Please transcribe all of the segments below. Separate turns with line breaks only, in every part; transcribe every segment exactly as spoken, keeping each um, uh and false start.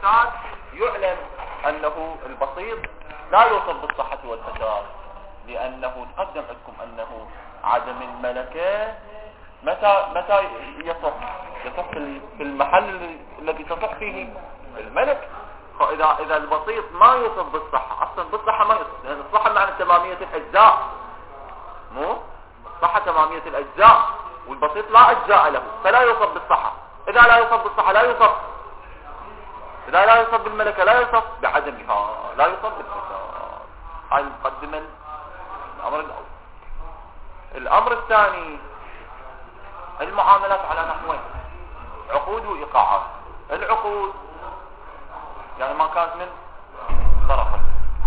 والفساد يعلم أنه البسيط لا يوصف بالصحة والفساد، لأنه تقدم عندكم أنه عدم الملكة متى متى يصح يصح في المحل الذي تصح فيه الملك. فإذا إذا البسيط ما يوصف بالصحة، أصلا بالصحة ما يوصف، لأن الصحة معنى تمامية الأجزاء، مو الصحة تمامية الأجزاء، والبسيط لا أجزاء له فلا يوصف بالصحة. إذا لا يوصف بالصحة لا يوصف، إذا لا يوصف بالملكة لا يوصف بعدمها، لا يوصف بالفساد. هاي مقدمة الأمر الأول. الأمر الثاني المعاملات على نحوين، عقود وإيقاعات. العقود يعني ما كانت من طرفين،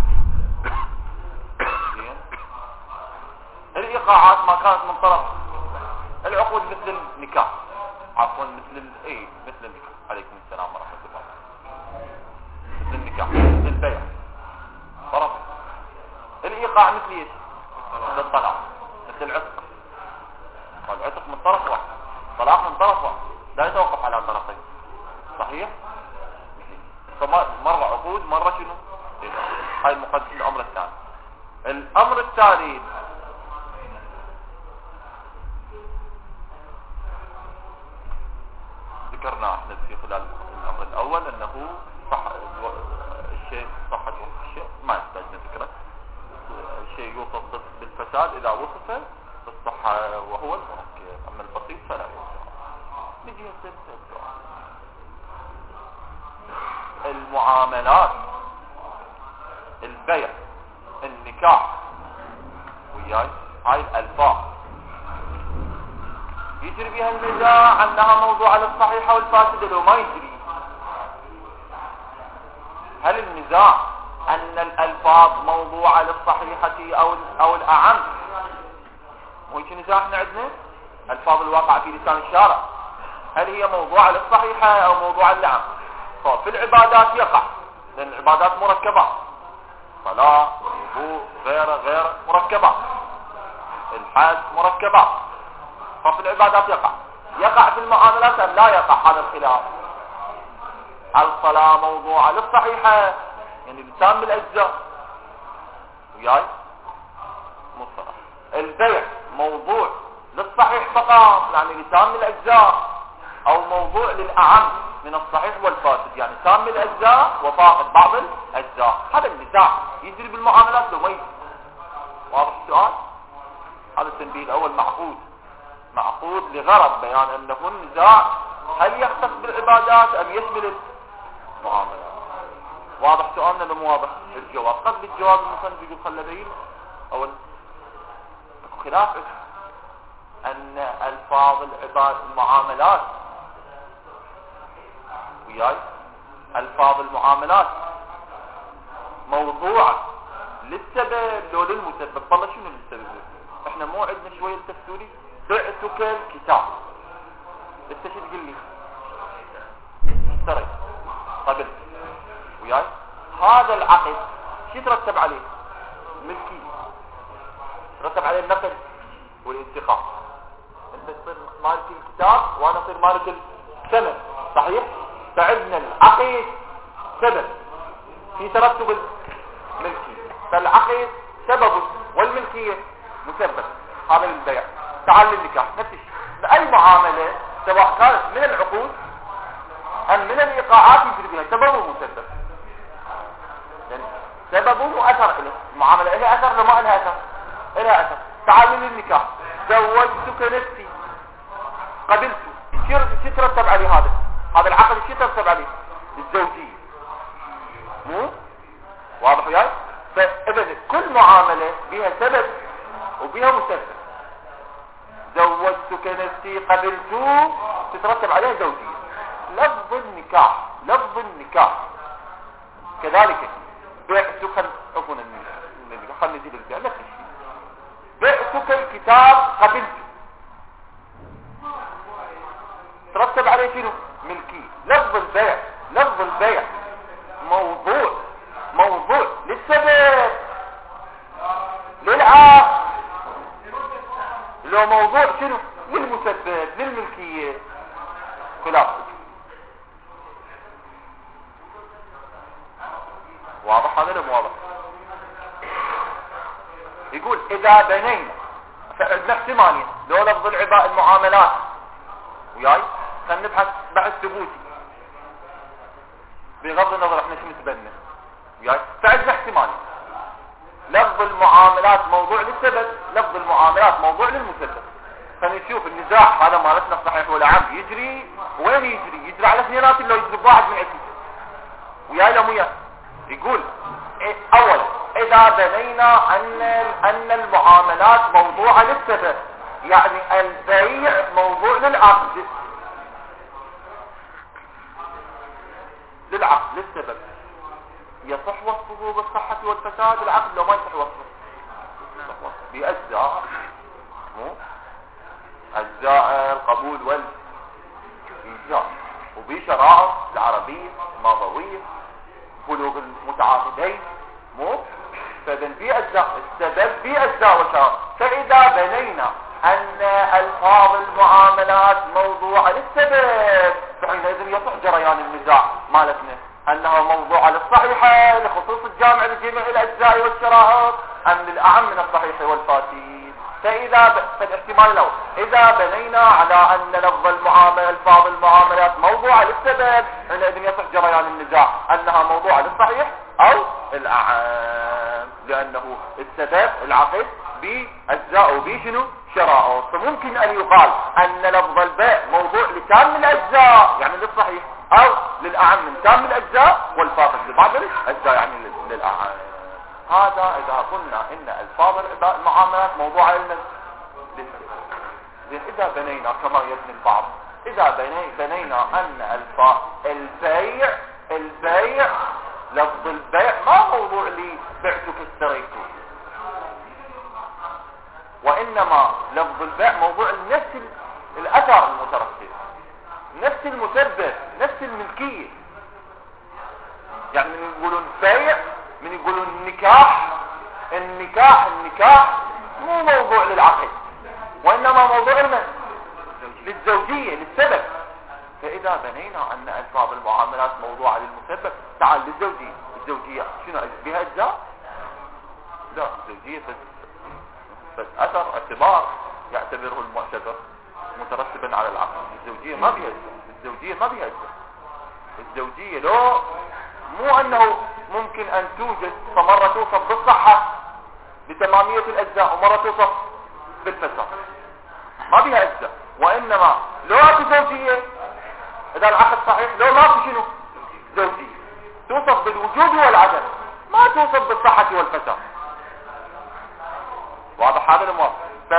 الإيقاعات ما كانت من طرف. العقود مثل النكاح، عفوا مثل ال... ايه مثل النكاح، عليكم السلام ورحمة الله، مثل النكاح مثل البيع طرف. الإيقاع مثل ايش؟ مثل الطلاق، مثل العتق. والعتق من طرف واحد، طلاق من طرف واحد، لا يتوقف على طرفين. صحيح؟ فمرة عقود مرة شنو؟ هاي المقدمة. الأمر الثاني. الأمر الثالث ذكرنا احنا في خلال الأمر الأول أنه صح الشيء صحة الشيء ما يحتاج ذكره، الشيء يوصف بالفساد إذا وصف بالصحة وهو المركب، أما البسيط فلا يوصف. نجي نصير المعاملات، البيع، النكاح، وياي هاي الألفاظ يجري بها النزاع أنها موضوع للصحيحة والفاسدة لو ما يجري. هل النزاع أن الألفاظ موضوعة للصحيحة أو أو الأعم؟ مو هيك نزاع احنا عندنا ألفاظ الواقع في لسان الشارع، هل هي موضوعة للصحيحة أو موضوعة للأعم؟ ففي العبادات يقع، لأن العبادات مركبات، صلاة، وضوء، غيره غيره مركبات، الحج مركبات، ففي العبادات يقع. يقع في المعاملات أم لا يقع؟ هذا الخلاف. الصلاة موضوعة للصحيحة يعني لسان بالأجزاء، وياي مصطلح. البيع موضوع للصحيح فقط يعني لسان بالأجزاء، أو موضوع للأعم من الصحيح والفاسد يعني تام الأجزاء وفاقد بعض الأجزاء. هذا النزاع يجري بالمعاملات لو ما يجري. واضح السؤال؟ هذا التنبيه الأول معقود معقود لغرض بيان أنه النزاع هل يختص بالعبادات أم يشمل المعاملات. واضح سؤالنا لو مو واضح؟ الجواب قبل الجواب المصنف يقول خلى بين أول خلاف أن ألفاظ العباد المعاملات وياي ألفاظ المعاملات موضوعة للسبب لو للمسبب. والله شنو للسبب؟ احنا مو عندنا شوية تفسيري بعتك الكتاب، انت شو تقول لي؟ اشتريت قبل وياي هذا العقد شو يترتب عليه؟ ملكي، يترتب عليه النقل والانتقال. انت تصير مالك الكتاب وانا اصير مالك الثمن، صحيح؟ فعندنا العقد سبب في ترتب الملكية، فالعقد سبب والملكية مسبب. هذا البيع. تعال للنكاح نفس الشيء، بأي معاملة سواء كانت من العقود أم من الإيقاعات يجري بها سبب ومسبب، يعني سبب وأثر له. المعاملة لها أثر لو ما لها أثر؟ لها أثر. تعال للنكاح، زوجتك نفسي، قبلت، شو ترتب عليه هذا؟ هذا العقد شو ترتب عليه؟ الزوجية، مو واضح وياي؟ فإذا كل معاملة بها سبب وبها مسبب. زوجتك نفسي، قبلت، تترتب عليها زوجية. لفظ النكاح لفظ النكاح كذلك. بعتك عفوا النكاح خلينا نزيد البيع نفس الشيء. بعتك الكتاب، قبلت، ترتب عليه شنو؟ ملكي. لفظ البيع لفظ البيع موضوع موضوع للسبب للعقد، لو موضوع شنو؟ للمسبب للملكية. خلاف واضح هذا ولا واضح؟ يقول اذا بنينا فعندنا احتمالين، لو لفظ العباء المعاملات وياي خلينا نبحث بحث ثبوتي بغض النظر احنا شو نتبنى وياي. فعندنا احتمالين، لفظ المعاملات موضوع للسبب، لفظ المعاملات موضوع للمسبب. فنشوف النزاع هذا مالتنا الصحيح ولا عام يجري وين يجري؟ يجري على اثنينات اللي يجري بواحد من عندنا وياي لا وياي. يقول اولا اذا بنينا ان ان المعاملات موضوعة للسبب، يعني البيع موضوع للعقد، للعقد للسبب، يصح وصفه بالصحة والفساد العقد لو ما يصح وصفه بأجزاء، مو أجزاء القبول والإيجاب وبشرائط العربية الماضوية بلوغ المتعاقدين، مو فإذن في أجزاء السبب في أجزاء وشرائط. فإذا بنينا أن ألفاظ المعاملات موضوعة للسبب فحينئذ يصح جريان النزاع مالتنا أنها موضوعة للصحيحة لخصوص الجامع لجميع الأجزاء والشرائط أم للأعم من الصحيح والفاسد. فإذا ب... فالاحتمال الأول إذا بنينا على أن لفظ المعاملة ألفاظ المعاملات موضوعة للسبب حينئذ يصح جريان النزاع أنها موضوعة للصحيح أو الأعم، لأنه السبب العقد بأجزاء وبشنو شرائط. فممكن أن يقال أن لفظ البيع موضوع لكامل الأجزاء يعني للصحيح أو للأعم من كامل الأجزاء والفاقد لبعض الأجزاء يعني للأعم. هذا إذا قلنا إن ألفاظ المعاملات موضوعة للسبب. إذا بنينا كما يبني البعض، إذا بني بنينا أن الفاظ البيع البيع لفظ البيع ما موضوع لي بعتك اشتريته، وإنما لفظ البيع موضوع نفس الأثر المترتب، نفس المسبب، نفس الملكية. يعني من يقولون بيع، من يقولون النكاح، النكاح النكاح مو موضوع للعقد وإنما موضوع للزوجية للسبب. فإذا بنينا أن ألفاظ المعاملات موضوعة للمسبب تعال للزوجية. الزوجية شنو بها أجزاء؟ لا، الزوجية بس, بس أثر اعتبار يعتبره المعتبر مترتبا على العقد. الزوجية ما بها أجزاء، الزوجية ما بها أجزاء. الزوجية لو مو أنه ممكن أن توجد فمرة توصف بالصحة بتمامية الأجزاء ومرة توصف بالفساد، ما بها أجزاء. وإنما لو أكو زوجية إذا العقد صحيح لو ما أكو شنو زوجية توصف بالوجود والعدم، ما توصف بالصحة والفساد. واضح هذا الموضوع؟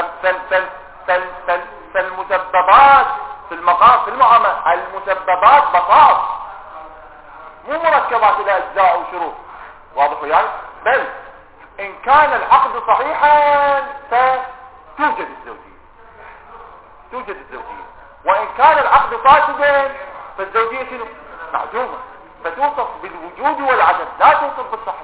فالمسببات في المقام في المعاملة المسببات بساط مو مركبات إلى أجزاء وشروط. واضح يعني؟ بل إن كان العقد صحيحا فتوجد الزوجية، توجد الزوجية. وإن كان العقد فاسدا فالزوجية شنو؟ معدومة، فتوصف بالوجود والعدم لا توصف بالصحة.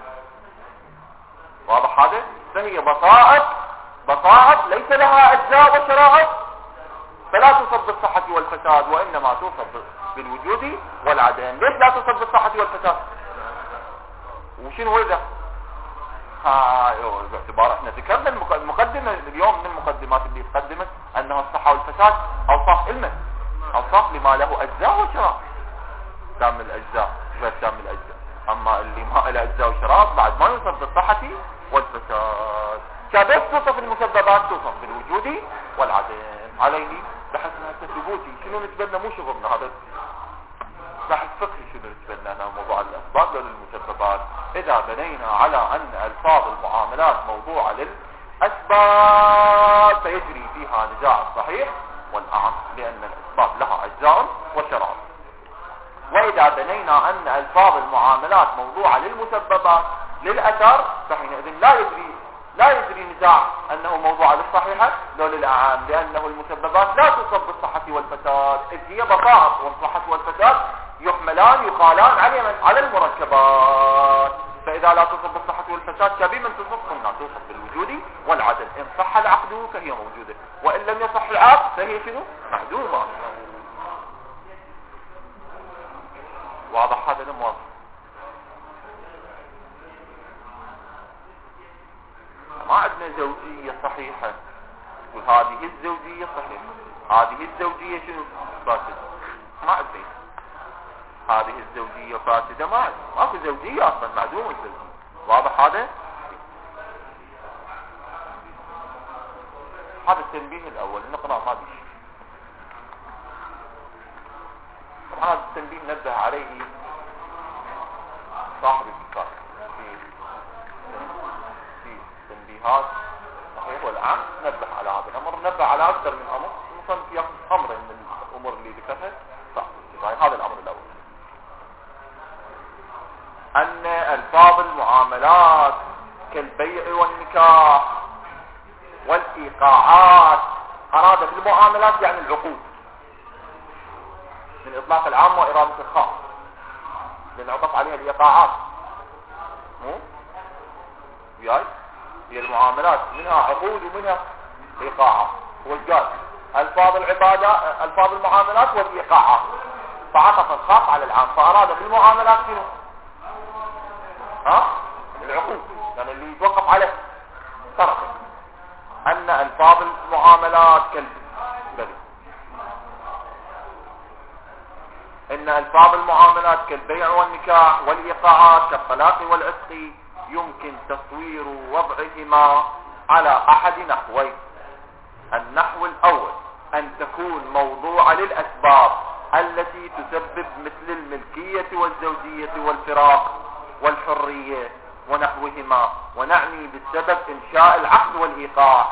واضح هذا؟ فهي بساط بساط ليس لها أجزاء وشرائط فلا توصف بالصحة والفساد وإنما توصف بالوجود والعدم. ليش لا توصف بالصحة والفساد؟ وشنو هذا؟ ها باعتبار احنا ذكرنا المقدمة اليوم من المقدمات اللي تقدمت انه الصحة والفساد اوصاف علما، اوصاف لما له اجزاء وشرائط، كامل الاجزاء غير كامل الاجزاء. اما اللي ما له اجزاء وشرائط بعد ما يوصف بالصحة والفساد. كبس توصف المسببات توصف بالوجود والعدم. عليه بحث الثبوتي شنو نتبنى مو شغلنا هذا بحث فقهي. شنو نتبنى هنا موضوع الاسباب للمسببات. اذا بنينا على ان الفاظ المعاملات موضوعة للاسباب فيجري فيها نزاع الصحيح والاعم لان الاسباب لها اجزاء وشرائط. واذا بنينا ان الفاظ المعاملات موضوعة للمسببات للاثر فحينئذ لا يجري لا يجري نزاع انه موضوع للصحيحة لو للاعام لانه المسببات لا تصب بالصحة والفساد اذ هي بساط، والصحة والفساد يحملان يقالان على على المركبات. فاذا لا تصب بالصحة والفساد كبيما تصب قلنا توصف بالوجود والعدم. ان صح العقد فهي موجودة وان لم يصح العقد فهي شنو؟ معدومة. واضح هذا الموضوع؟ ما عندنا زوجية صحيحة تقول هذه الزوجية صحيحة هذه الزوجية شنو فاسدة، ما عندنا هذه الزوجية فاسدة، ما عندنا ماكو زوجية اصلا، معدوم الزوجية. واضح هذا؟ هذا التنبيه الاول نقرأ ما بيش. هذا التنبيه نبه عليه صاحب الكتاب في في تنبيهات صحيح والعام، نبه على هذا الامر، نبه على اكثر من امر، مصنف ياخذ امر من الامور اللي ذكرها صح. هذا الامر الاول، ان الفاظ المعاملات كالبيع والنكاح والايقاعات، اراد في المعاملات يعني العقود من اطلاق العام وارادة الخاص، لان عطف عليها الايقاعات مو وياي، هي المعاملات منها عقود ومنها ايقاعات، والجاز الفاظ العبادة الفاظ المعاملات والايقاعات، فعطف الخاص على العام، فاراد في المعاملات شنو؟ ها العقود، يعني اللي يتوقف عليه طرف، ان الفاظ المعاملات كالبيع ان الفاظ المعاملات كالبيع والنكاح والايقاعات كالطلاق والعتق يمكن تصوير وضعهما على احد نحوين. النحو الاول ان تكون موضوعة للاسباب التي تسبب مثل الملكية والزوجية والفراق والحرية ونحوهما، ونعني بالسبب انشاء العقد والايقاع،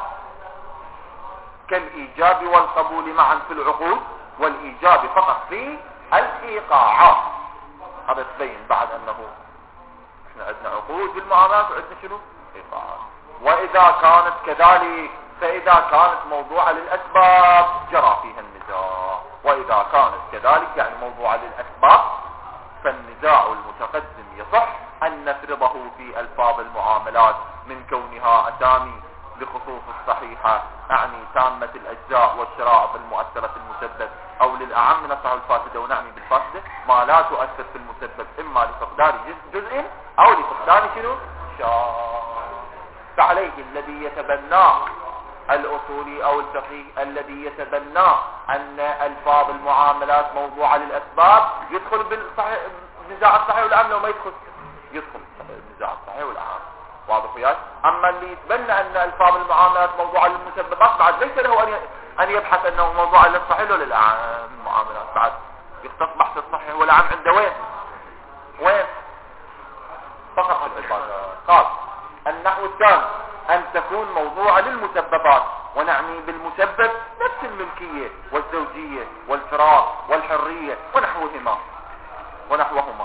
كالايجاب والقبول معا في العقود والايجاب فقط في الايقاعات. هذا تبين بعد انه احنا عندنا عقود بالمعاملات وعندنا شنو؟ ايقاعات. واذا كانت كذلك فاذا كانت موضوعة للاسباب جرى فيها النزاع، واذا كانت كذلك يعني موضوعة للاسباب فالنزاع المتقدم يصح ان نفرضه في الفاظ المعاملات من كونها اسامي لخصوص الصحيحة، اعني تامة الاجزاء والشرائط المؤثرة في المسبب، او للاعم نصح الفاسدة، ونعني بالفاسدة ما لا تؤثر في المسبب اما لفقدان جزء او لفقدان شنو؟ شاء. فعليه الذي يتبناه الاصولي او الفقيه الذي يتبناه ان الفاظ المعاملات موضوعة للاسباب يدخل بالنزاع الصحيح والعام، لو ما يدخل يدخل النزاع الصحيح والعام. واضح وياك؟ اما اللي يتبنى ان الفاظ المعاملات موضوعة للمسببات بعد ليس له ان ان يبحث انه موضوع للصحيح ولا للعام. المعاملات بعد يختص بحث الصحيح والعام عنده وين وين فقط العبادات. قال النحو الثاني ان تكون موضوعة للمسببات، ونعني بالمسبب نفس الملكية والزوجية والفراق والحرية ونحوهما ونحوهما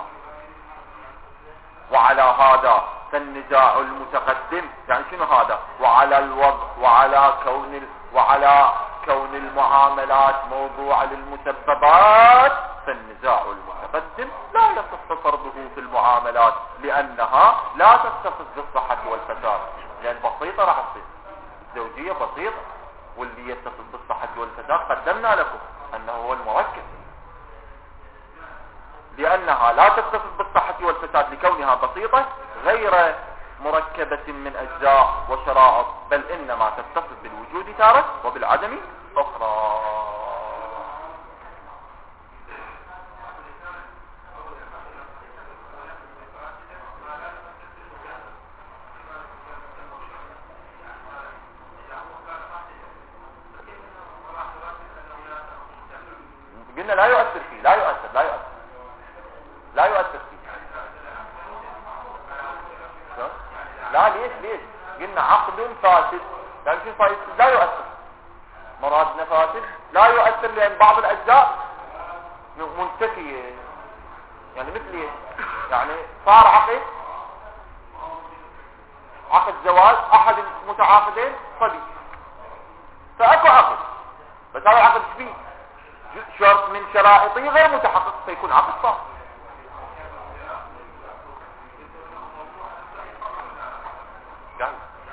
وعلى هذا فالنزاع المتقدم يعني شنو هذا؟ وعلى الوضع وعلى كون ال... وعلى كون المعاملات موضوعة للمسببات، فالنزاع المتقدم لا يصح فرضه في المعاملات لانها لا تتصف بالصحة والفساد، لان بسيطة راح تصير الزوجية بسيطة، واللي يتصف بالصحة والفساد قدمنا لكم انه هو المركب، لانها لا تتصف بالصحة والفساد لكونها بسيطة غير مركبة من اجزاء وشرائط، بل انما تتصف بالوجود تارة وبالعدم اخرى. قلنا لا يؤثر فيه لا يؤثر لا يؤثر لا يؤثر فيه لا ليش ليش قلنا عقد فاسد، يعني شو فاسد؟ لا يؤثر، مرادنا فاسد لا يؤثر لان بعض الاجزاء منتفية، يعني مثل يعني صار عقد عقد زواج احد المتعاقدين صديق، فاكو عقد بس هذا العقد فيه شرط من شرائطه غير متحقق فيكون عقد صح. جاي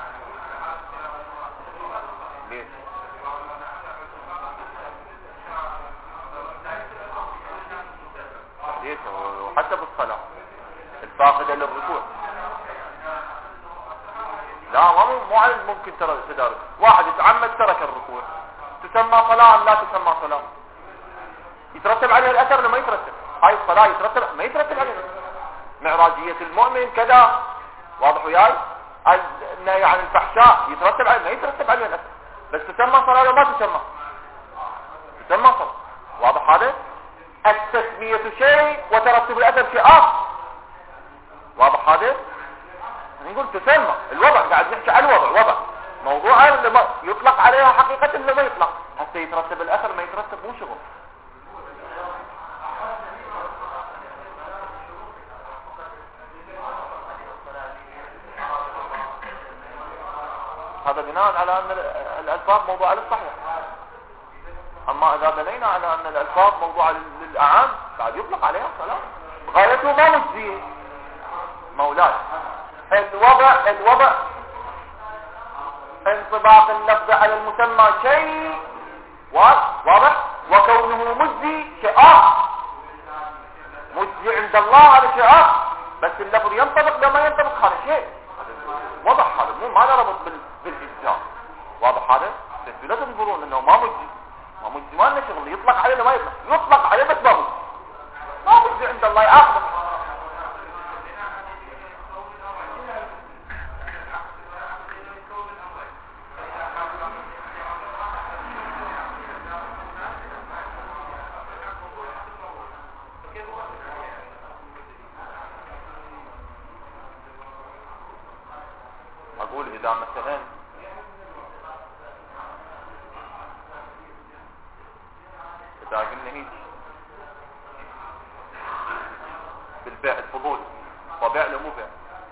ليش؟ ليش؟ وحتى بالصلاة الفاقدة للركوع لا ما مو على ممكن ترى تدارك. واحد يتعمد ترك الركوع، تسمى صلاة ام لا تسمى صلاة؟ يترتب عليها الاثر ولا ما يترتب؟ هاي الصلاة يترتب ما يترتب عليها؟ معراجية المؤمن كذا، واضح وياي؟ النهي عن الفحشاء يترتب عليها ما يترتب عليها الاثر، بس تسمى صلاة ولا ما تسمى؟ تسمى صلاة. واضح هذا؟ التسمية شيء وترتب الاثر شيء اخر. واضح هذا؟ نقول تسمى الوضع، قاعد نحكي عن الوضع، وضع موضوع اللي يطلق عليها حقيقة اللي ما يطلق، حتى يترتب الاثر ما يترتب مو شغل. هذا بناء على ان الالفاظ موضوعة للصحيح. اما اذا بنينا على ان الالفاظ موضوعة للاعام بعد يطلق عليها صلاة غايته ما مجزية. مولاي الوضع الوضع انطباق اللفظ على المسمى شيء واضح، وكونه مجزي شيء اخر. مجزي عند الله هذا شيء اخر، بس اللفظ ينطبق لما ينطبق هذا شيء. واضح هذا؟ مو ما نربط بالاجزاء. واضح هذا؟ بس لا تنظرون انه ما مجزي، ما مجزي ما لنا شغل، يطلق عليه ولا ما يطلق؟ يطلق عليه بس ما مجزي، ما مجزي عند الله يعاقبه. اقول اذا مثلا اذا قلنا هيك بالبيع الفضولي، وبيع له مو بيع،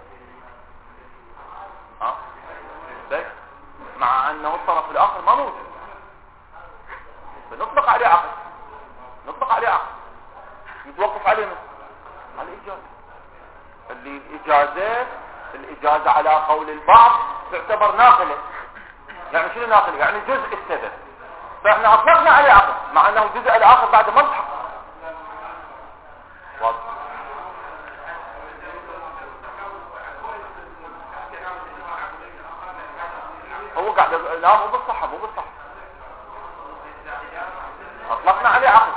ها بيع مع انه الطرف الاخر ما موجود، بنطلق عليه عقد، نطلق عليه عقد يتوقف عليه على الاجازه. اللي الاجازه الإجازة على قول البعض تعتبر ناقلة. يعني شنو ناقلة؟ يعني جزء السبب، فاحنا اطلقنا عليه عقد مع انه الجزء الاخر بعد ما التحق. واضح؟ هو قاعد لا مو بالصحة، مو بالصحة، اطلقنا عليه عقد.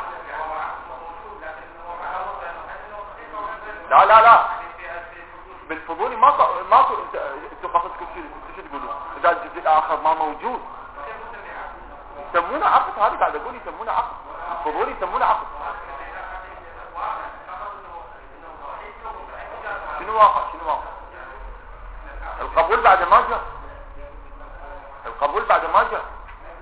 لا لا لا بالفضولي ما ما انتوا قصدكم شو تقولوا؟ اذا الجزء الاخر ما موجود يسمونه عقد. هذا قاعد اقول يسمونه عقد. الفضولي يسمونه عقد. شنو واقع؟ شنو واقع؟ القبول بعد ما جاء، القبول بعد ما جاء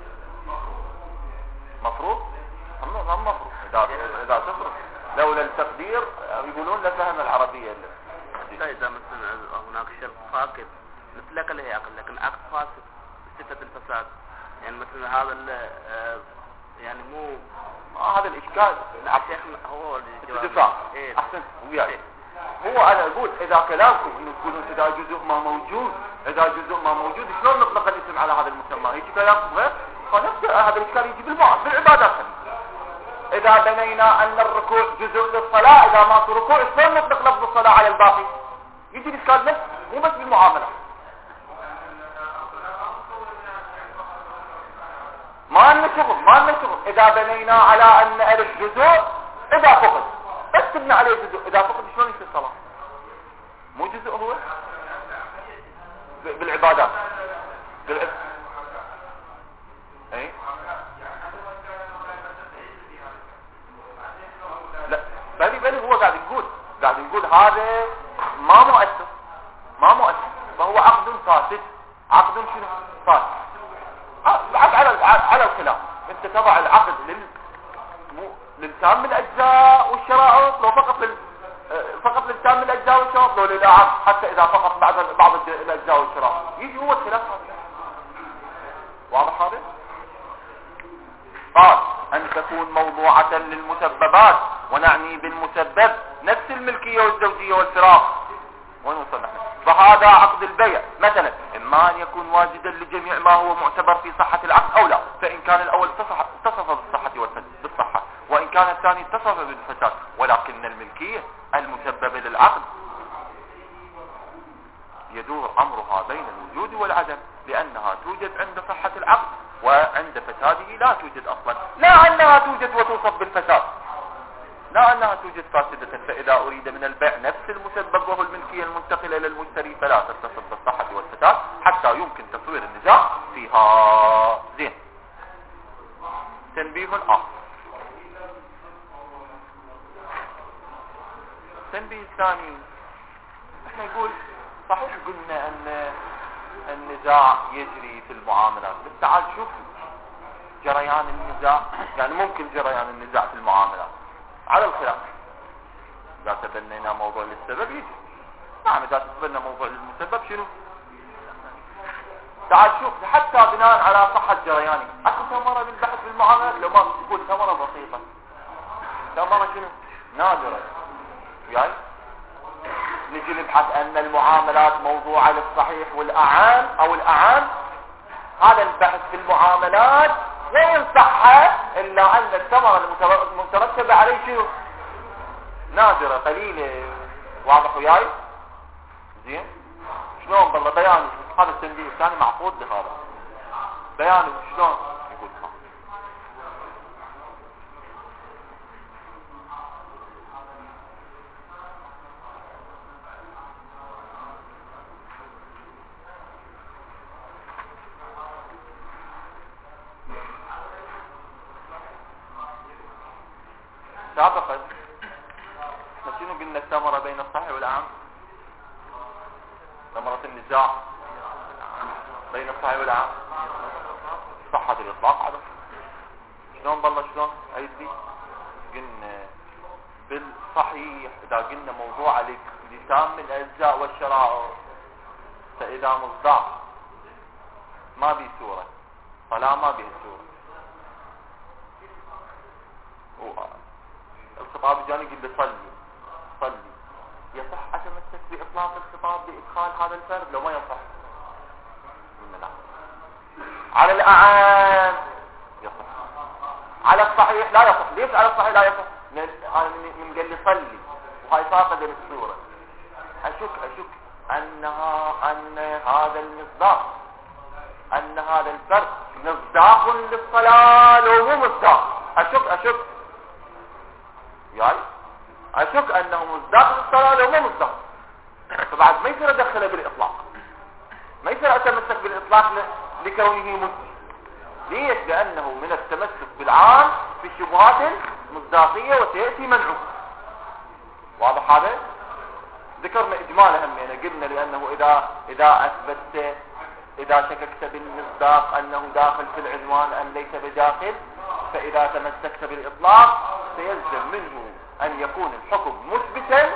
مفروض. هم هم مفروض اذا اذا تصرف لولا التقدير يقولون لفهم العربيه اللي.
إذا مثلا هناك شرط فاقد مثل له عقد لكن عقد فاسد بصفة الفساد، يعني مثلا هذا يعني مو
آه هذا الإشكال.
الشيخ هو
الدفاع. إيه؟ أحسن وياي. هو أنا أقول إذا كلامكم إنه تقولون إذا جزء ما موجود، إذا جزء ما موجود شلون نطلق الاسم على هذا المسمى؟ هيك كلامكم غير؟ فنفس هذا الإشكال يجي بالمعاد بالعبادات. إذا بنينا أن الركوع جزء للصلاة، إذا ما في ركوع شلون نطلق لفظ الصلاة على الباقي؟ يجي الإشكال نفس مو بس بالمعاملة. ما لنا شغل، ما لنا شغل. إذا بنينا على أن ألف جزء إذا فقد، بس تبنى عليه جزء، إذا فقد شلون يصير صلاة؟ مو جزء هو بالعبادات بالعب... اي لا بالي بالي هو قاعد يقول قاعد يقول هذا ما مؤثر، ما مؤثر، فهو عقد فاسد. عقد شنو فاسد؟ عقد على على الخلاف. انت تضع العقد لل مو للتام الاجزاء والشرائط، لو فقط لل فقط للتام الاجزاء والشرائط، لو للعقد حتى اذا فقط بعض بعض الاجزاء والشرائط، يجي هو الخلاف هذا. واضح هذا؟ قال ان تكون موضوعة للمسببات، ونعني بالمسبب نفس الملكية والزوجية والفراق. وين وصلنا احنا؟ فهذا عقد البيع مثلا اما ان يكون واجدا لجميع ما هو معتبر في صحة العقد او لا، فان كان الاول اتصف بالصحة بالصحة، وان كان الثاني اتصف بالفساد، ولكن الملكية المسببة للعقد يدور امرها بين الوجود والعدم. توجد عند صحة العقد وعند فساده لا توجد اصلا، لا انها توجد وتوصف بالفساد، لا انها توجد فاسدة. فاذا اريد من البيع نفس المسبب وهو الملكية المنتقلة الى المشتري فلا تتصف بالصحة والفساد حتى يمكن تصوير النزاع فيها. زين. تنبيه اخر. التنبيه الثاني احنا يقول صحيح قلنا ان النزاع يجري في المعاملات، بس تعال شوف جريان النزاع، يعني ممكن جريان النزاع في المعاملات على الخلاف. اذا تبنينا موضوع للسبب يجري، نعم اذا تبنى موضوع للمسبب شنو؟ تعال شوف حتى بناء على صحة جريانه اكو ثمرة للبحث في المعاملات، لو ما تقول ثمرة بسيطة، ثمرة شنو؟ نادرة. يعني نجي نبحث ان المعاملات موضوعة للصحيح والاعان او الاعان، هذا البحث في المعاملات وين صحة الا ان الثمرة المترتبة عليه شنو؟ نادرة قليلة. واضح وياي؟ زين. شلون بالله بياني هذا التنبيه الثاني معقود لهذا بياني شلون يقول ها. سابقا احنا شنو قلنا الثمرة بين الصحيح والأعم؟ ثمرة النزاع بين الصحيح والأعم صحة الإطلاق عدم. شلون بالله شلون عيدي؟ قلنا بالصحيح إذا قلنا موضوع عليك لتام الأجزاء والشرائع، فإذا مصداق ما بي سورة فلا ما به سورة. الخطاب جاني قل لي صلي صلي، يصح أتمسك بإطلاق الخطاب بإدخال هذا الفرد لو ما يصح؟ لا. على الأعام يصح، على الصحيح لا يصح. ليش على الصحيح لا يصح؟ من قال لي صلي وهاي فاقدة للسورة، أشك أشك أنها أن هذا المصداق أن هذا الفرد مصداق للصلاة لو مو مصداق، أشك أشك يعني أشك أنه مصداق للصلاة لو مو مصداق. فبعد ما يصير أدخله بالإطلاق، ما يصير أتمسك بالإطلاق لكونه مسلم. ليش؟ لأنه من التمسك بالعام في الشبهات المصداقية وسيأتي منعه. واضح هذا؟ ذكرنا إجمالا همينا قلنا لأنه إذا إذا أثبتت إذا شككت بالمصداق أنه داخل في العنوان أن ليس بداخل، فإذا تمسكت بالإطلاق سيلزم منه أن يكون الحكم مثبتا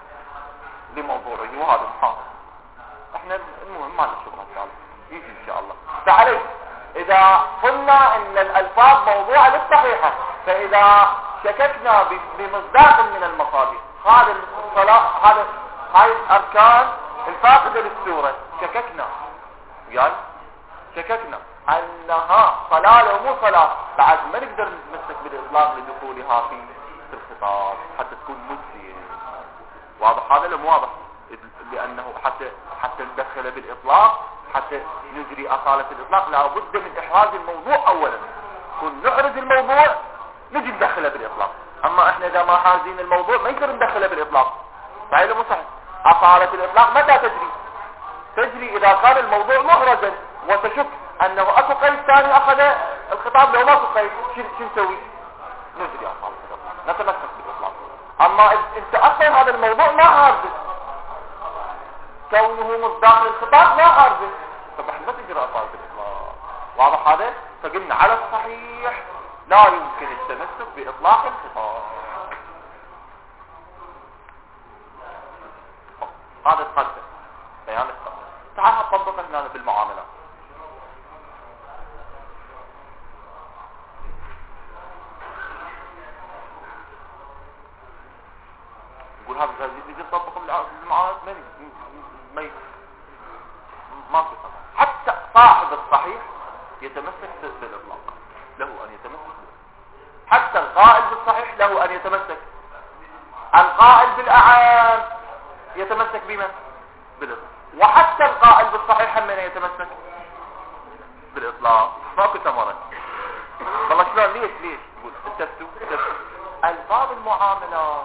لموضوعه، وهذا محاضر. احنا المهم ما نشوفها ان شاء الله يجي ان شاء الله. تعالي اذا قلنا ان الالفاظ موضوعة للصحيحة، فاذا شككنا بمصداق من المصادر هذا الصلاة هذا هاي الاركان الفاقدة للسورة، شككنا يعني شككنا انها صلاة لو مو صلاة، بعد ما نقدر نتمسك بالاطلاق لدخولها في الخطاب حتى تكون مجزية. واضح هذا لو واضح؟ لانه حتى حتى ندخل بالاطلاق، حتى نجري اصالة الاطلاق لابد من احراز الموضوع اولا. كن نعرض الموضوع نجي ندخله بالاطلاق، اما احنا اذا ما حارزين الموضوع ما يقدر ندخله بالاطلاق. صحيح مو صحيح؟ اصالة الاطلاق متى تجري؟ تجري اذا كان الموضوع محرزا وتشك انه اكو قيد ثاني اخذ الخطاب لو ماكو قيد، شو نسوي؟ نجري اصالة الاطلاق، نتمسك بالاطلاق. اما انت اصلا هذا الموضوع ما عارضه، كونه مصداق للخطاب ما عارضه، فبحنا ما تجري اصالة الاطلاق. واضح هذا؟ فقلنا على الصحيح لا يمكن التمسك باطلاق الخطاب. هذا القدر بيان القدر. تعال نطبقه هنا بالمعاملات. يقول هذا يجي نطبقه بالمعاملات ما ما ما في خطر. حتى صاحب الصحيح يتمسك بالاطلاق، له ان يتمسك به. حتى القائل بالصحيح له ان يتمسك. القائل بالاعام يتمسك بمن؟ بالاطلاق. وحتى القائل بالصحيح من يتمسك بالاطلاق ماكو ثمره. والله شلون ليش ليش تقول التفتوا التفتوا الفاظ المعاملات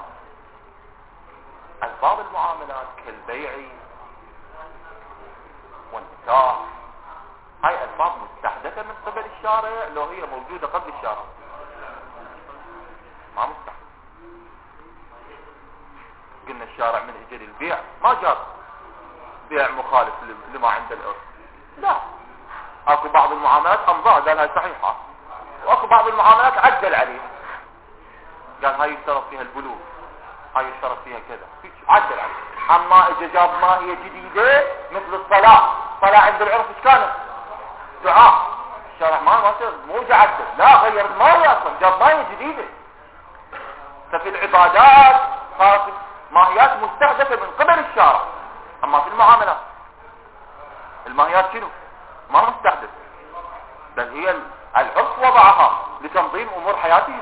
الفاظ المعاملات كالبيع والنكاح هاي الفاظ مستحدثه من قبل الشارع لو هي موجوده قبل الشارع ما مستحدث. قلنا الشارع من اجل البيع ما جاب بيع مخالف لما عند الارث، لا اكو بعض المعاملات امضاها قال هاي صحيحه، واكو بعض المعاملات عدل عليها قال هاي يشترط فيها البلوغ، هاي يشترط فيها كذا عدل عليها. اما اجى جاب ما هي جديده مثل الصلاه، صلاه عند العرف ايش كانت؟ دعاء. الشارع ما ما مو جا عدل، لا غير الماهيه اصلا، جاب ماهيه جديده. ففي العبادات خاصه ماهيات مستحدثه من قبل الشارع. اما في المعاملات الماهيات شنو؟ ما مستحدث، بل هي العرف وضعها لتنظيم امور حياتهم.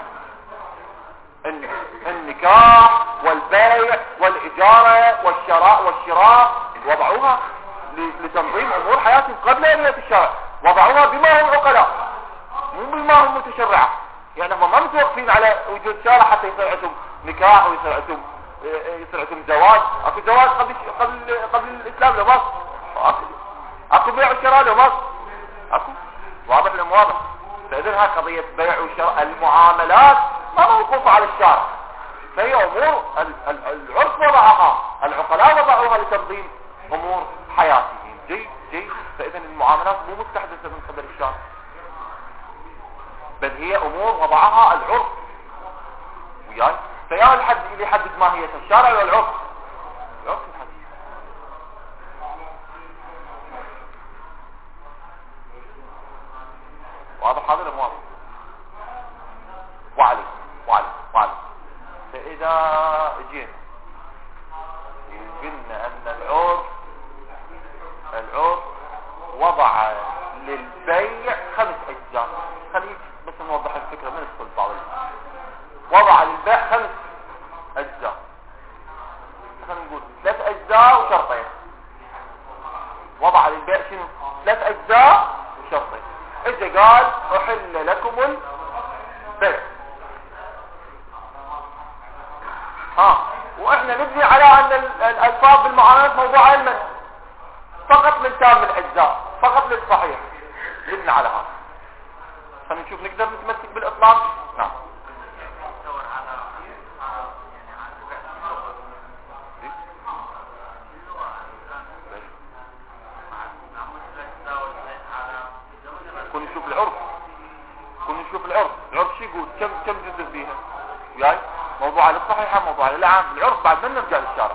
النكاح والبيع والاجاره والشراء والشراء وضعوها لتنظيم امور حياتهم قبل ان ياتي الشارع، وضعوها بما هم عقلاء مو بما هم متشرعه. يعني هم ما متوقفين على وجود شارع حتى يصير عندهم نكاح ويصير عندهم يصير عندهم زواج. اكو زواج قبل قبل قبل الاسلام لو مصر، اكو اكو بيع وشراء لو مصر، اكو واضح لهم واضح. فاذا هاي قضيه بيع وشراء المعاملات ما موقوفه على الشارع، فهي امور العرف وضعها، العقلاء وضعوها لتنظيم امور حياتهم. جيد جيد. فاذا المعاملات مو مستحدثه من قبل الشارع، بل هي امور وضعها العرف. وياي فيا الحد اللي يحدد ماهيه الشارع ولا العرف؟ العرف يحدد. واضح هذا ولا واضح؟ وعلي وعلي وعلي فاذا اجينا وقلنا ان العرف العرف وضع للبيع خمس اجزاء، خليك بس نوضح الفكره من الصلب. وضع للبيع خمس اجزاء، خلينا نقول ثلاث اجزاء وشرطين. وضع للبيع شنو؟ ثلاث اجزاء وشرطين. اجى قال احل لكم البيع، ها واحنا نبني على ان الالفاظ بالمعاملات موضوع علما فقط من تام الاجزاء، فقط للصحيح نبني على هذا. خلينا نشوف نقدر نتمسك بالاطلاق. نعم كون نشوف العرف، كون نشوف العرف العرف شو يقول، كم كم جزء فيها وياي موضوع للصحيحه موضوع للعام. العرف بعد ما نرجع للشارع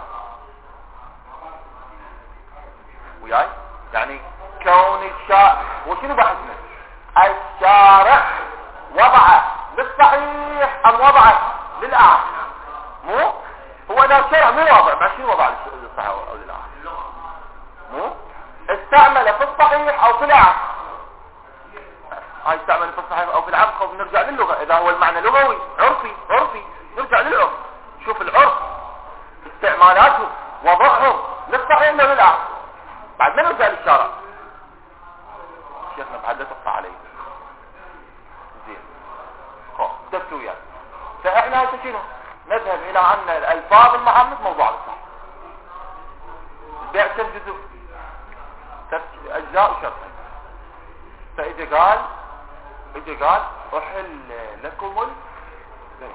وياي. يعني كون الشارع وشنو بحثنا؟ الشارع وضعه للصحيح ام وضعه للعام؟ مو هو ده الشارع مو واضع ما شنو وضع للصحيح او للعام؟ مو استعمله في الصحيح او في العام. هاي استعمل في الصحيح او في العام خوف نرجع للغه. اذا هو المعنى لغوي عرفي عرفي نرجع للعرف، شوف العرف استعمالاتهم وضعهم للصحيح ولا للعام، بعد ما نرجع للشارع. شيخنا بعد لا تقطع علي زين خو دفتوا وياك. فاحنا هسه شنو نذهب الى ان الالفاظ المعاملات موضوع للصحيح. البيع كم جزء؟ ثلاث اجزاء وشرطين. فاذا قال اذا قال احل لكم البيع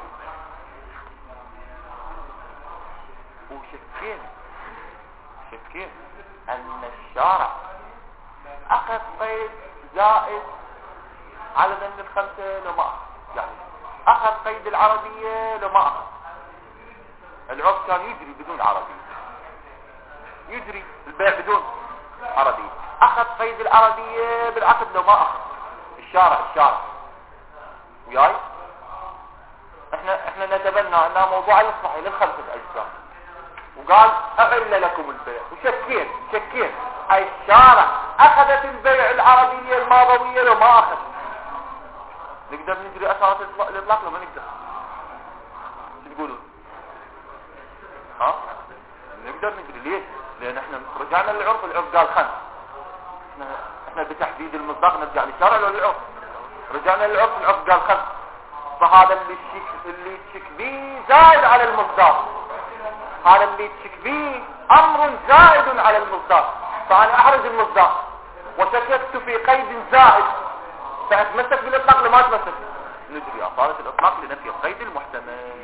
وشكين شكين ان الشارع اخذ قيد زائد على ذن الخمسة لو ما اخذ، يعني اخذ قيد العربية لو ما اخذ. العرف كان يجري بدون عربية، يجري البيع بدون عربية، اخذ قيد العربية بالعقد لو ما اخذ. الشارع الشارع وياي احنا احنا نتبنى انها موضوع للصحيح للخمسة اجزاء، وقال احل لكم البيع وشكين شكين الشارع اخذت البيع العربية الماضوية لو ما اخذ. نقدر نجري اثارات الاطلاق لو ما نقدر؟ شو تقولون؟ ها نقدر نجري. ليش؟ لان احنا رجعنا للعرف، العرف قال خمس، احنا احنا بتحديد المصداق نرجع للشرع ولا للعرف؟ رجعنا للعرف، العرف قال خمس، فهذا اللي تشك اللي تشك به زائد على المصداق، هذا اللي تشك به امر زائد على المصداق، فانا احرز المصداق وشككت في قيد زائد فاتمسك بالاطلاق لما اتمسك، نجري اصالة الاطلاق لنفي القيد المحتمل.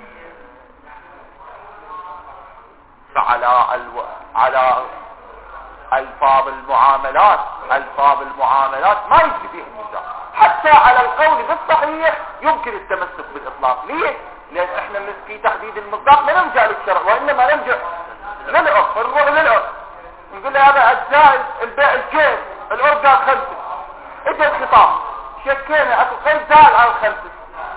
فعلى الو... على الفاظ المعاملات الفاظ المعاملات ما يجري فيها النزاع، حتى على القول بالصحيح يمكن التمسك بالاطلاق. ليه؟ لان احنا في تحديد المصداق ما نرجع للشرع وانما نرجع للعرف، نروح للعرف نقول له هذا الزائد البيع الجيد، العرف قال خمسه، اجى الخطاب شكينا اكو قيد زائد على الخمسه،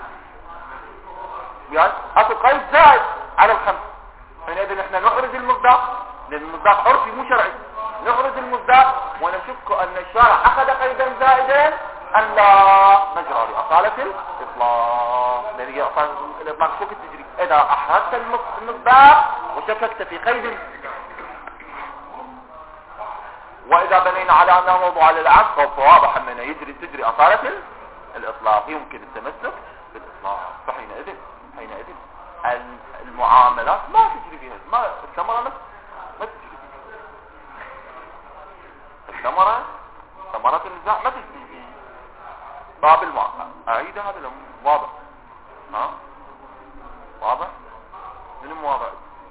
يعني اكو قيد زائد على الخمسه، حينئذ احنا نخرج المصداق لان المصداق عرفي مو شرعي، نخرج المصداق ونشك ان الشارع اخذ قيدا زائدا ان لا نجرى لاصالة الاطلاق، لان هي اصالة الاطلاق شو كنت تجري؟ اذا احرزت المصداق وشككت في قيد، واذا بنينا على انه موضوع للعكس فواضح اننا يجري تجري اصالة الاطلاق، يمكن التمسك بالاطلاق. فحينئذ حينئذ المعاملات ما تجري فيها، ما الثمرة ما ما تجري فيها، الثمرة ثمرة النزاع ما تجري فيها. باب المعاملات اعيد هذا لهم واضح، ها واضح؟ من واضح؟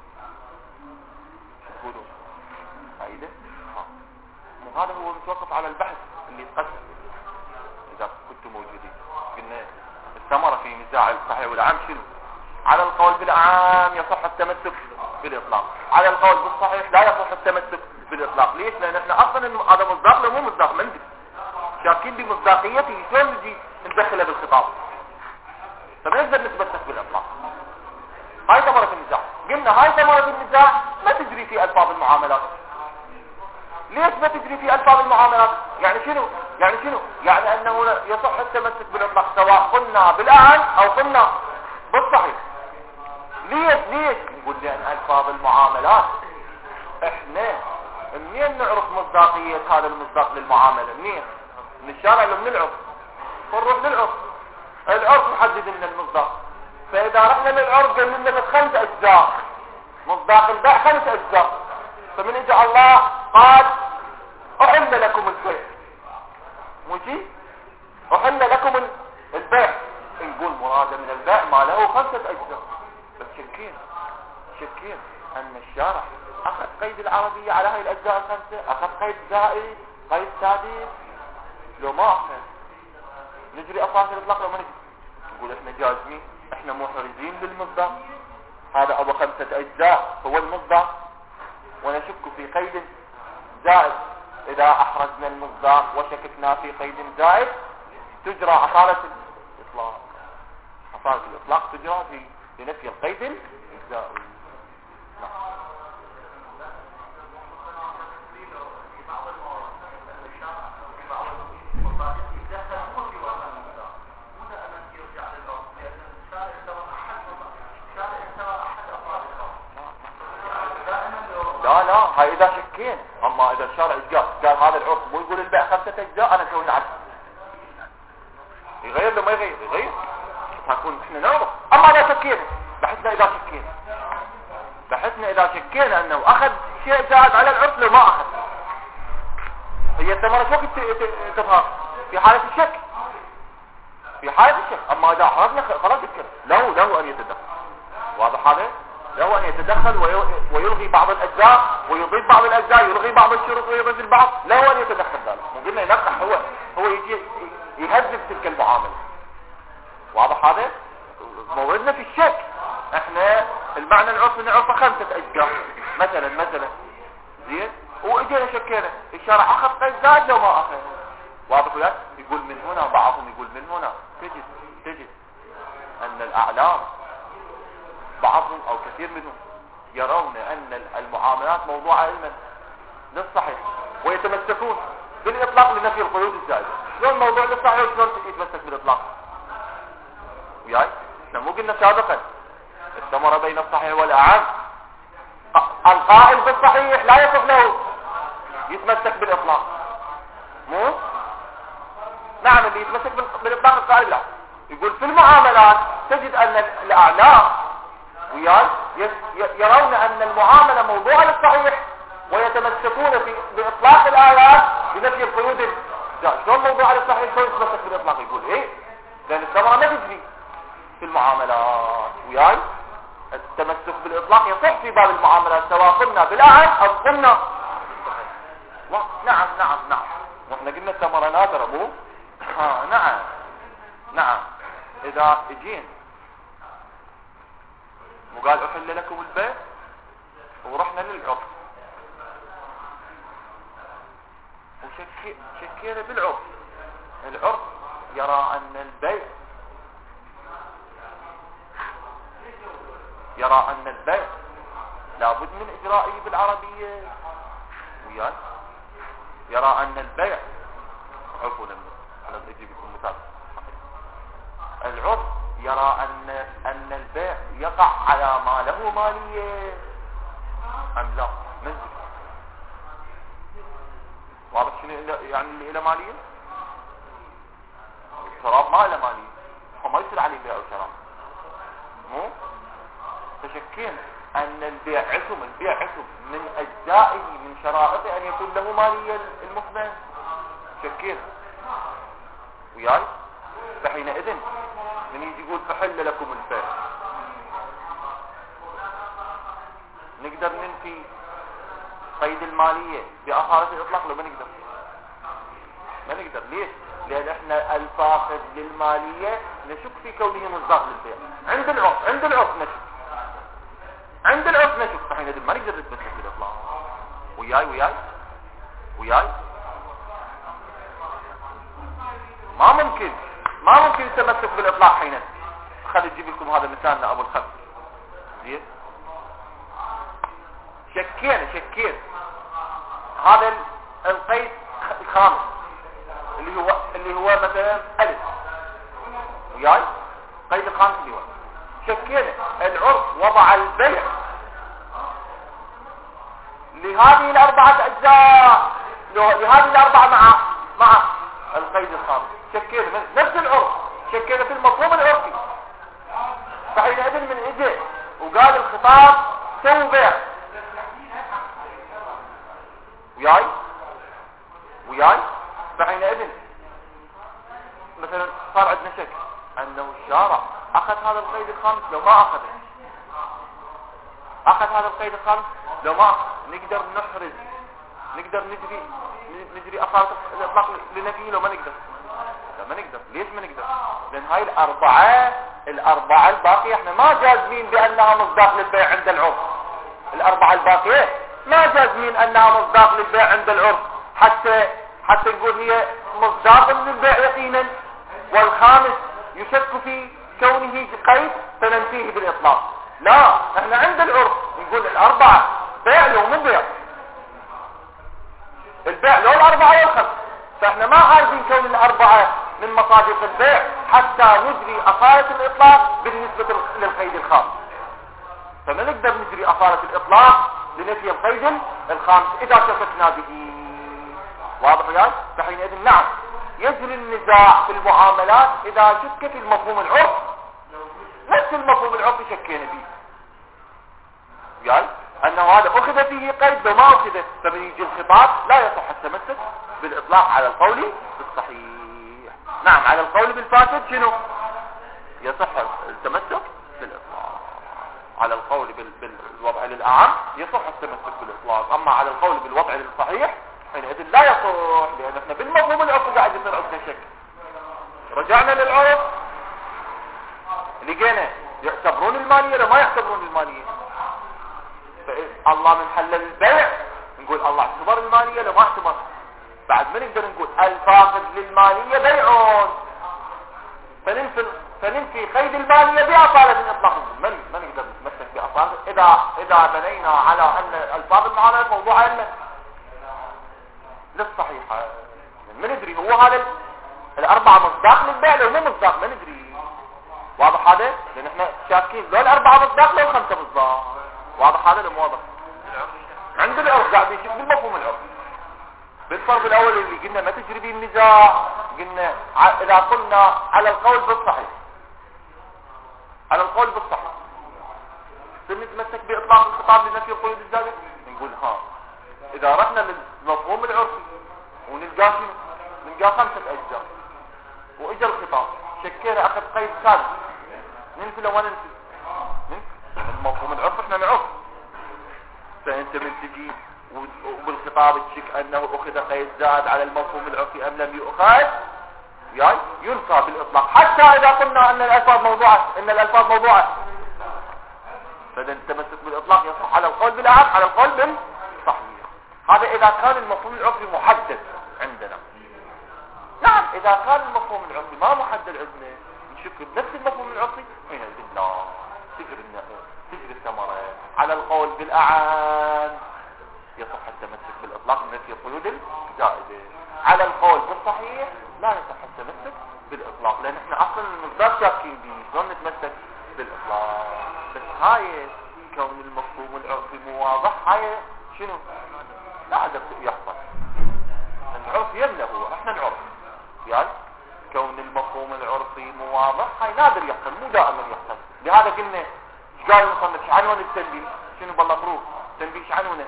شو تقولون؟ اعيده؟ ها هذا هو متوقف على البحث اللي يتقدم اذا كنتم موجودين. قلنا الثمرة في نزاع الصحيح والعام شنو؟ على القول بالعام يصح التمسك بالاطلاق، على القول بالصحيح لا يصح التمسك بالاطلاق. ليش؟ لان احنا اصلا هذا مصداق لو مو مصداق ما ندري، شاكين بمصداقيته شلون نجي ندخله بالخطاب، فبنقدر نتمسك بالاطلاق. هاي ثمرة النزاع. قلنا هاي ثمرة النزاع ما تجري في الفاظ المعاملات. ليش ما تجري في الفاظ المعاملات؟ يعني شنو؟ يعني شنو؟ يعني انه يصح التمسك بالاطلاق سواء قلنا بالاعم او قلنا بالصحيح. ليش؟ ليش؟ نقول لان الفاظ المعاملات احنا منين نعرف مصداقية هذا المصداق للمعاملة؟ منين؟ من الشارع ولا من العرف؟ نروح للعرف، العرف محدد لنا المصداق، فاذا رحنا للعرف قال لنا خمس اجزاء، مصداق البيع خمس اجزاء، فمن اجى الله قال احل لكم البيع، مجي احل لكم البيع، نقول مراد من البيع ما له خمسة اجزاء، بس شكين شكين ان الشارع اخذ قيد العربية على هاي الاجزاء الخمسة، اخذ قيد زائد قيد سادس، لو ما اخذ نجري اصلا الاطلاق لو ما نجري. نقول احنا جازمين، احنا محرزين للمصداق، هذا ابو خمسة اجزاء هو المصداق، ونشك في قيد زائد، اذا احرزنا المصداق وشككنا في قيد زائد تجرى اصالة الاطلاق، اصالة الاطلاق تجرى في لنفي القيد الزائد. لا لا هاي اذا شكين، اما اذا الشارع قال قال هذا العرف مو يقول البيع خمسة اجزاء انا اسوي عدل، يغير لو ما يغير يغير هنكون احنا نعرف. اما اذا شكينا بحثنا اذا شكينا بحثنا اذا شكينا انه اخذ شيء زائد على العرف لو ما اخذ، هي الثمرة شو تظهر في حالة الشك، في حالة الشك. اما اذا احرزنا خلاص الكلام له له ان يتدخل، واضح هذا؟ له ان يتدخل ويلغي بعض الاجزاء ويضيف بعض الاجزاء، يلغي بعض الشروط ويضيف البعض، له ان يتدخل ذلك. مو قلنا ينقح، هو هو يجي يهذب تلك المعامله، واضح هذا؟ موردنا في الشك احنا المعنى العرف نعرفه خمسه اجزاء مثلا مثلا زين، واجينا شكينا الشارع اخذ قيد زائد لو ما اخذ، واضح ولا؟ يقول من هنا، بعضهم يقول من هنا تجد تجد ان الاعلام بعضهم او كثير منهم يرون ان المعاملات موضوع علما للصحيح ويتمسكون بالاطلاق لنفي القيود الزائده. شلون موضوع للصحيح وشلون يتمسك بالاطلاق؟ وياي احنا مو قلنا سابقا الثمره بين الصحيح والاعم، القائل بالصحيح لا يصح له يتمسك بالاطلاق، مو اللي يتمسك بالاطلاق القائل لا. يقول في المعاملات تجد ان الاعلام وياي يرون ان المعامله موضوع للصحيح ويتمسكون في باطلاق الايات بنفي القيود. شلون موضوع للصحيح شلون يتمسك بالاطلاق؟ يقول ايه لان الثمره ما تجري في المعاملات وياي. التمسك بالاطلاق يصح في باب المعاملات سواء قلنا بالاعم او قلنا نعم نعم نعم واحنا قلنا الثمره نادره مو اه نعم نعم. اذا اجين وقال احل لكم البيع ورحنا للعرف وشكينا بالعرف، العرف يرى ان البيع يرى ان البيع لابد من اجرائه بالعربية وياي. يرى ان البيع عفوا انا اجي بكم مثال. العرف يرى ان ان البيع يقع على ما له مالية ام لا منزل. واضح شنو يعني اللي له مالية؟ الشراب ما له مالية وما يصير عليه بيع وشراء مو. فشكين ان البيع عتم البيع عتم من اجزائه من شرائطه ان يكون له مالية المثمن. شكين وياي. فحينئذ من يجي يقول فحل لكم البيع نقدر ننفي قيد المالية بأصالة الإطلاق لو ما نقدر ما نقدر. ليش؟ لأن احنا الفاقد للمالية نشك في كونه مصداق للبيع عند العرف عند العرف نشك عند العرف نشك. فحينئذ ما نقدر نتمسك بالإطلاق وياي وياي وياي. ما ممكن ما ممكن التمسك بالاطلاق حينئذ. خلي اجيب لكم هذا مثالنا ابو الخلف زين. شكينا شكينا هذا القيد الخامس اللي هو اللي هو مثلا الف وياي. قيد الخامس اللي هو شكينا العرف وضع البيع لهذه الاربعه اجزاء لهذه الاربعه مع مع القيد الخامس. شكينا من نفس العرف شكينا في المفهوم العرفي. فحينئذ من اجى وقال الخطاب سووا بيع وياي وياي. فحينئذ مثلا صار عندنا شك انه الشارع اخذ هذا القيد الخامس لو ما اخذه اخذ هذا القيد الخامس لو ما أخذ. نقدر نحرز نقدر نجري نجري اصالة الاطلاق لنفيه لو ما نقدر ما نقدر. ليش ما نقدر؟ لان هاي الاربعة الاربعة الباقية احنا ما جازمين بانها مصداق للبيع عند العرف. الاربعة الباقية ما جازمين انها مصداق للبيع عند العرف حتى حتى نقول هي مصداق للبيع يقينا. والخامس يشك في كونه قيد فننفيه بالاطلاق. لا احنا عند العرف نقول الاربعة بيع لو مو بيع البيع لو الاربعة والخمس. فاحنا ما عارفين كون الاربعة من مصادق البيع حتى نجري اصالة الاطلاق بالنسبة للقيد الخامس. فما نقدر نجري اصالة الاطلاق لنفي القيد الخامس اذا شككنا به. واضح وياي؟ فحينئذ نعم يجري النزاع في المعاملات اذا شك في المفهوم العرف نفس المفهوم العرفي شكينا فيه وياي انه هذا اخذ فيه قيد وما اخذ. فمن يجي الخطاب لا يصح التمسك بالاطلاق على القول بالصحيح. نعم على القول بالفاسد شنو يصح التمسك بالاطلاق. على القول بالوضع للاعم يصح التمسك بالاطلاق. اما على القول بالوضع للصحيح حينئذ لا يصح لان احنا بالمفهوم العرفي قاعد يصير عندنا شك. رجعنا للعرف لقينا يعتبرون المالية ولا ما يعتبرون المالية. الله من حلل البيع نقول الله اعتبر المالية لو ما اعتبر. بعد ما نقدر نقول الفاقد للمالية بيعون فننفي فننفي قيد المالية بأصالة الإطلاق. من ما نقدر نتمسك بأصالة إذا إذا بنينا على أن الفاظ المعاملات موضوع علم للصحيحة. ما ندري هو هذا الأربعة مصداق للبيع لو مو مصداق ما ندري. واضح هذا؟ لأن احنا شاكين لو الأربعة مصداق لو الخمسة مصداق. واضح هذا لو مو واضح؟ عند العرف قاعد يشوف بالمفهوم العرفي. بالفرض الأول اللي قلنا ما تجري به النزاع قلنا اذا قلنا على القول بالصحيح على القول بالصحيح نتمسك باطلاق الخطاب لنفي القيود الزائده. نقول ها اذا رحنا للمفهوم العرفي ونلقى شنو؟ نلقى خمسه اجزاء واجا الخطاب شكينا اخذ قيد ثالث ننفي لو ننفي ننفي المفهوم العرفي احنا نعرف. فانت من تجي وبالخطاب تشك انه اخذ قيد زائد على المفهوم العرفي ام لم يؤخذ يعني ينفى بالاطلاق حتى اذا قلنا ان الالفاظ موضوعه ان الالفاظ موضوعه. فاذا التمسك بالاطلاق يصح على القول بالعام على القول بالصحيح. هذا اذا كان المفهوم العرفي محدد عندنا. نعم اذا كان المفهوم العرفي ما محدد عندنا نشك بنفس المفهوم العرفي هنا لا تجري تجري الثمره. على القول بالاعان يصح التمسك بالاطلاق من نفي القيود الزائده. على القول بالصحيح لا يصح التمسك بالاطلاق لان احنا اصلا المصدر شاكين به شلون نتمسك بالاطلاق. بس هاي كون المفهوم العرفي مو واضح هاي شنو لا عدم يحصل. العرف يمنع هو احنا نعرف يعني كون المفهوم العرفي مو واضح هاي نادر يحصل مو دائما يحصل. لهذا قلنا ايش قال المصنف عنوان التنبيه شنو بالله مروف تنبيه ايش عنوانه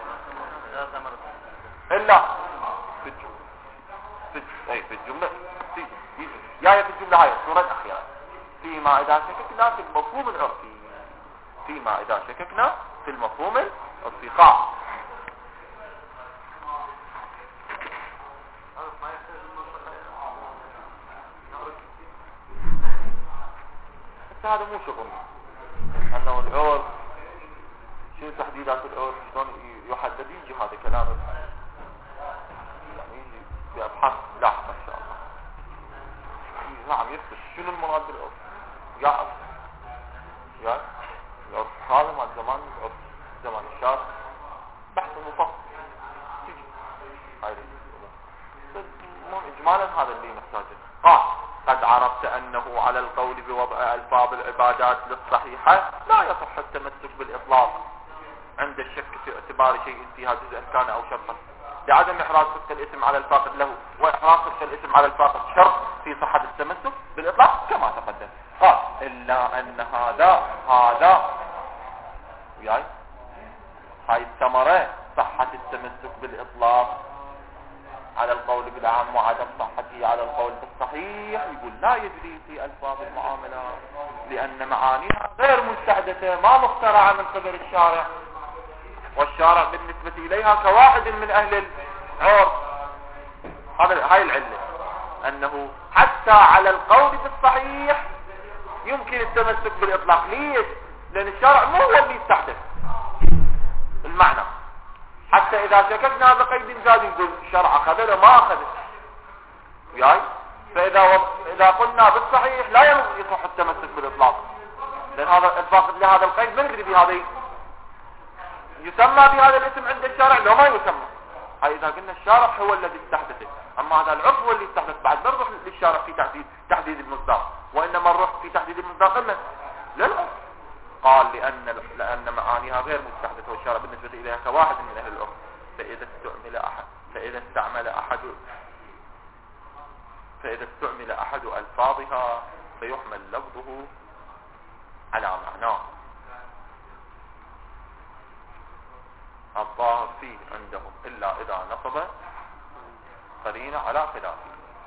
الا في الجمله في اي في الجمله في جايه في الجمله هاي الصوره الاخيره فيما اذا شككنا في المفهوم العرفي فيما اذا شككنا في المفهوم العرفي قاع هذا مو شغل انه العرف شنو تحديدات العرف شلون يحدد يجي هذا كلام يعني يجي بابحاث لاحقه ان شاء الله. نعم يفرق شنو المراد بالعرف يعرف يعني العرف هذا مال زمان العرف زمان الشارع بحث مفصل تجي هاي اجمالا هذا اللي نحتاجه. قال قد عرفت انه على القول بوضع الفاظ العبادات للصحيحه لا يصح التمسك بالاطلاق عند الشك في اعتبار شيء فيها جزءا كان او شرطا لعدم احراز صدق الاسم على الفاقد له واحراز صدق الاسم على الفاقد شرط في صحه التمسك بالاطلاق كما تقدم. قال الا ان هذا هذا وياي هاي الثمره صحه التمسك بالاطلاق على القول بالعام وعدم صحته على القول بالصحيح. يقول لا يجري في الفاظ المعاملات لان معانيها غير مستحدثه ما مخترعه من قبل الشارع والشارع بالنسبه اليها كواحد من اهل العرف. هذا هاي العله انه حتى على القول بالصحيح يمكن التمسك بالاطلاق. ليش؟ لان الشارع مو هو اللي يستحدث المعنى. حتى اذا شككنا بقيد زاد نقول الشرع اخذ له ما اخذ وياي. فاذا و... اذا قلنا بالصحيح لا يصح التمسك بالاطلاق لان هذا الفاقد لهذا القيد من ندري بهذا يسمى بهذا الاسم عند الشارع لو ما يسمى. هاي اذا قلنا الشارع هو الذي استحدثه اما هذا العرف هو اللي استحدث. بعد ما نروح للشارع في تحديد تحديد المصداق وانما نروح في تحديد المصداق لنا للعرف. قال لأن لأن معانيها غير مستحدثة والشارع بالنسبة إليها كواحد من أهل الأرض. فإذا استعمل أحد فإذا استعمل أحد فإذا استعمل أحد ألفاظها فيحمل لفظه على معناه. الظاهر فيه عندهم إلا إذا نصب قرينة على خلافه.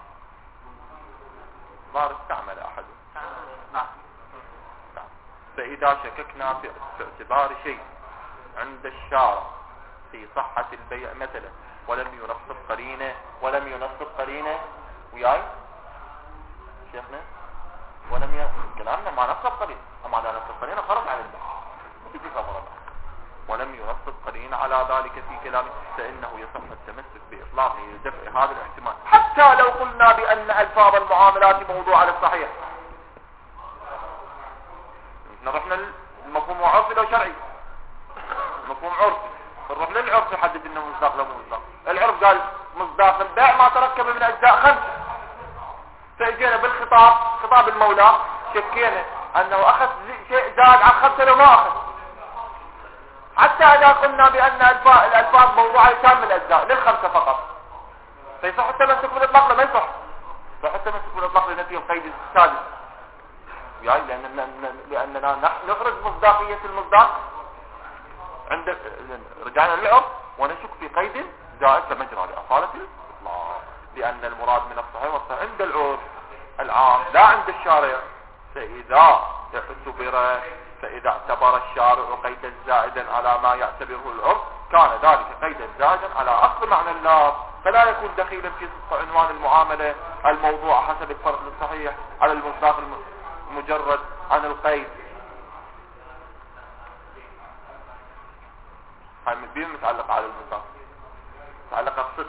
ظاهر استعمل أحد فإذا شككنا في اعتبار شيء عند الشارع في صحة البيع مثلا ولم ينصب قرينة ولم ينصب قرينة وياي شيخنا ولم ي... كلامنا ما نصب قرينة أما إذا نصب قرينة خرج عن البيع وتجي خبر ولم ينصب قرينة على ذلك في كلامه فإنه يصح التمسك بإطلاقه لدفع هذا الاحتمال حتى لو قلنا بأن ألفاظ المعاملات موضوع على الصحيح. نروحنا المفهوم عرفي لو شرعي مفهوم عرفي نروح للعرف يحدد انه مصداق لو مصداق. العرف قال مصداق البيع ما تركب من اجزاء خمسه. فاجينا بالخطاب خطاب المولى شكينا انه اخذ شيء زاد عن خمسه لو ما اخذ حتى اذا قلنا بان الالفاظ موضوعه كامل الاجزاء للخمسه فقط فيصح التمسك بالاطلاق لما يصح صح بالإطلاق لنفي القيد السادس، يعني لأننا, لأننا نحن نخرج مصداقية المصداق عند رجعنا للعرف ونشك في قيد زائد كمجرى لأصالة الإطلاق، لأن المراد من الصحيح والصحيح عند العرف العام لا عند الشارع. فإذا اعتبر فإذا اعتبر الشارع قيدا زائدا على ما يعتبره العرف كان ذلك قيدا زائدا على أصل معنى اللفظ، فلا يكون دخيلا في صدق عنوان المعاملة الموضوع حسب الفرق الصحيح على المصداق المجرد عن القيد. هاي مبين متعلقة على المصداق، متعلقة بالصدق،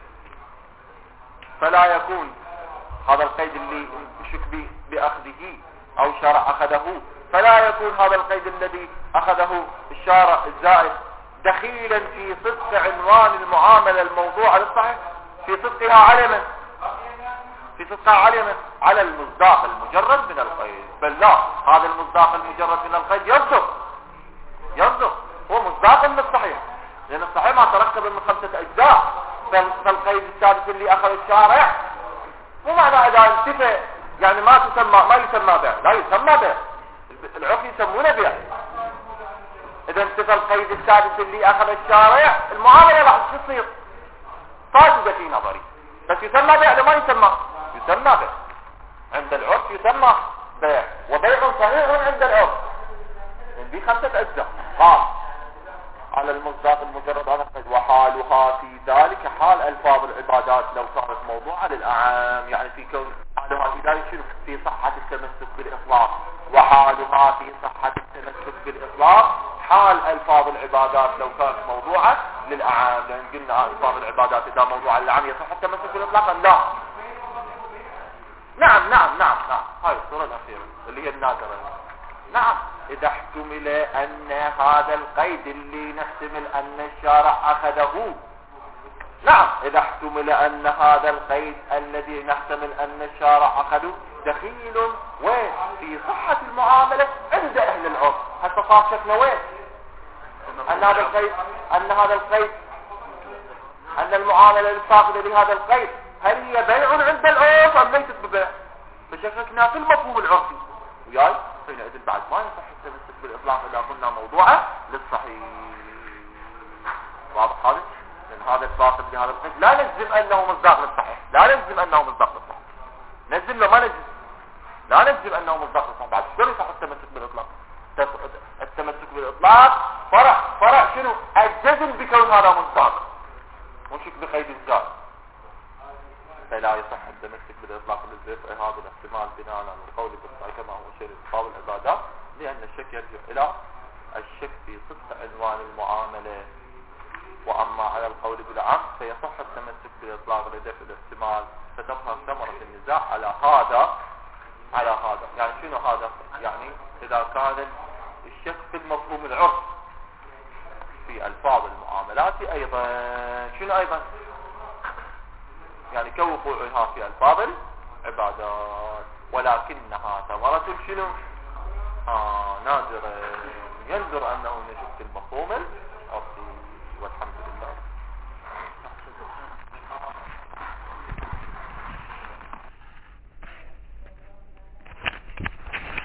فلا يكون هذا القيد اللي شك به بأخذه أو شرع أخذه، فلا يكون هذا القيد الذي أخذه الشارع الزائد دخيلا في صدق عنوان المعاملة الموضوع للصحيح في صدقها على من؟ في صدقها على من؟ على المصداق المجرد من القيد. بل لا، هذا المصداق المجرد من القيد يصدق يصدق هو مصداق من الصحيح، لأن الصحيح ما تركب من خمسة أجزاء. فالقيد السادس اللي أخذ الشارع مو معنى إذا انتفى يعني ما تسمى ما يسمى بيع، لا يسمى بيع، العرف يسمونه بيع. إذا انتفى القيد السادس اللي أخذ الشارع المعاملة راح تصير فاسدة في نظري، بس يسمى بيع لما يسمى يسمى بيع عند العرف، يسمى بيع، وبيع صحيح عند العرف. دي خمسة أجزاء قال على المصداق المجرد على القيد. وحالها في ذلك حال ألفاظ العبادات لو كانت موضوعة للأعام، يعني في كون حالها في ذلك شنو؟ في صحة التمسك بالإطلاق. وحالها في صحة التمسك بالإطلاق حال ألفاظ العبادات لو كانت موضوعة للأعام، لأن قلنا ألفاظ العبادات إذا موضوعة للأعام يصح التمسك بالإطلاق أم لا؟ نعم نعم نعم نعم هاي الصورة الأخيرة اللي هي النادرة. نعم إذا احتمل أن هذا القيد اللي نحتمل أن الشارع أخذه، نعم إذا احتمل أن هذا القيد الذي نحتمل أن الشارع أخذه دخيل وين في صحة المعاملة عند أهل العرف. هسه صار شكله وين؟ أن هذا القيد أن هذا القيد أن المعاملة الفاقدة لهذا القيد هل هي بيع عند العرف أم ليست ببيع؟ فشككنا في المفهوم العرفي وياي، حينئذ بعد ما يصح التمسك بالإطلاق إذا قلنا موضوعة للصحيح. واضح هذا؟ لأن هذا الفاقد لهذا القيد لا نجزم أنه مصداق للصحيح، لا نجزم أنه مصداق للصحيح، نجزم له ما نجزم، لا نجزم أنه مصداق للصحيح. بعد شلون يصح التمسك بالإطلاق؟ التمسك بالإطلاق فرع فرع شنو؟ الجزم بكون هذا مصداق ونشك بقيد الزائد، فلا يصح التمسك بالإطلاق للرفع هذا الاحتمال بناء على القول بالصحيح كما هو شيء أصحاب العبادات، لأن الشك يرجع إلى الشك في صدق عنوان المعاملة. وأما على القول بالعكس فيصح التمسك بالإطلاق لدفع الاحتمال، فتظهر ثمرة النزاع على هذا على هذا. يعني شنو هذا؟ يعني إذا كان الشك في المفهوم العرف في ألفاظ المعاملات أيضا شنو أيضا؟ يعني كوقوعها في ألفاظ العبادات، ولكنها ثمرة شنو؟ آه نادرة، ينظر أنه نشك المفهوم العرفي. والحمد